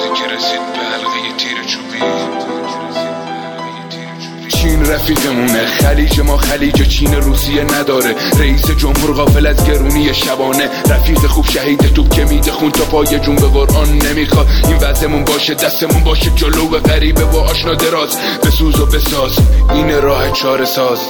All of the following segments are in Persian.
که رسید به حلقه تیر چوبی. چین رفیقمونه، خلیج ما خلیج چین، روسیه نداره. رئیس جمهور غافل از گرونی شبانه، رفیق خوب شهید توپ که میده خون تا پای جون، به قرآن نمیخواد این وضعمون باشه، دستمون باشه جلو و غریبه و آشنا دراز، بسوز و بساز، این راه چاره ساز.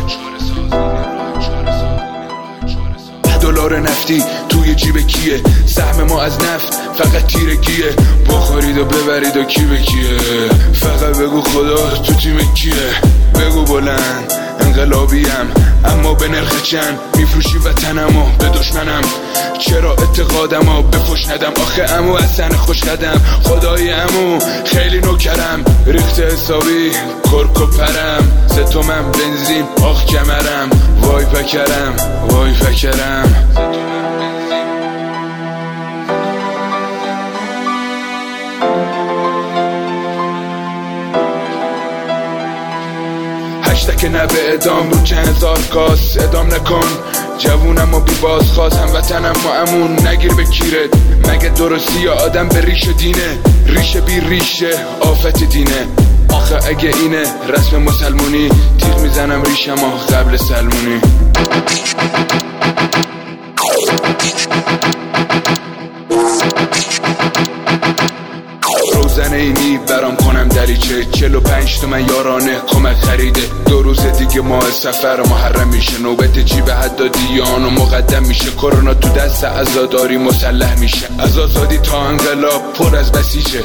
$10 نفتی توی جیب کیه؟ سهم ما از نفت فقط تیرگیه. بخورید و ببرید و کی به کیه؟ فقط بگو خدا تو تیم کیه؟ بگو بلند انقلابیم اما به نرخ چند؟ میفروشی وطنمو به دشمنم، چرا اعتقادمو به فش ندم؟ آخه عمو اصلا خوش قدم، خدای عمو خیلی نوکرم، ریخته حسابی کرک و پرم، 3 تومن بنزین آخ کمرم، وای فکرم وای فکرم. هشتک نبه ادام رو چند هزار کاس، ادام نکن جوونم و بی بازخواست، هموطنم و امون نگیر به کیرت. مگه درستی یا آدم به ریش دینه؟ ریشه بی ریشه آفت دینه. آخه اگه اینه رسم مسلمونی، تیغ میزنم ریشم قبل سلمونی. روزن اینی برام کنم دریچه، 45 تومن یارانه کمک خریده. 2 روز دیگه ماه سفر محرم میشه، نوبت جیب حدادیان و مقدم میشه. کرونا تو دست عزاداری مسلح میشه، از آزادی تا انقلاب پر از بسیجه.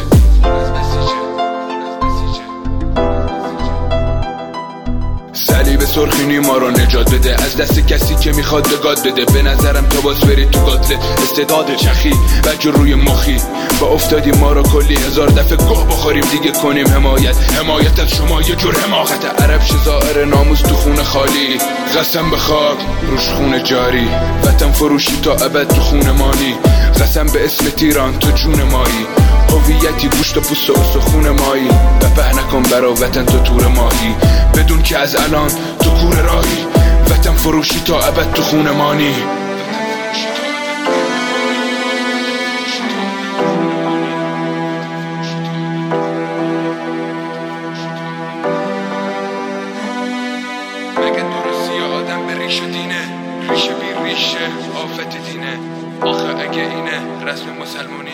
صلیب سرخینی ما رو نجات بده از دست کسی که میخواد بگاد بده. به نظرم تو باز برید تو گاتله، استعداد چخی بجو روی مخی، با افتادی ما رو کلی 1000 دفعه گوه بخوریم دیگه. کنیم حمایت از شما یه جور حماقت. عرب شزائر ناموس تو خونه خالی، قسم به خاک روش خونه جاری. وطن فروشی تا ابد تو خونه مانی، قسم به اسم تیران تو جون مایی. هویتی گوشت و پوست و استخون مایی، بپه نکن برا وطن تو تور ماهی. بدون که از الان تو کور راهی، وطن فروشی تا ابد تو خونه مانی. مگه درستی یا آدم به ریش دینه؟ ریشه بی ریشه آفت دینه. آخه اگه اینه رسم مسلمونی،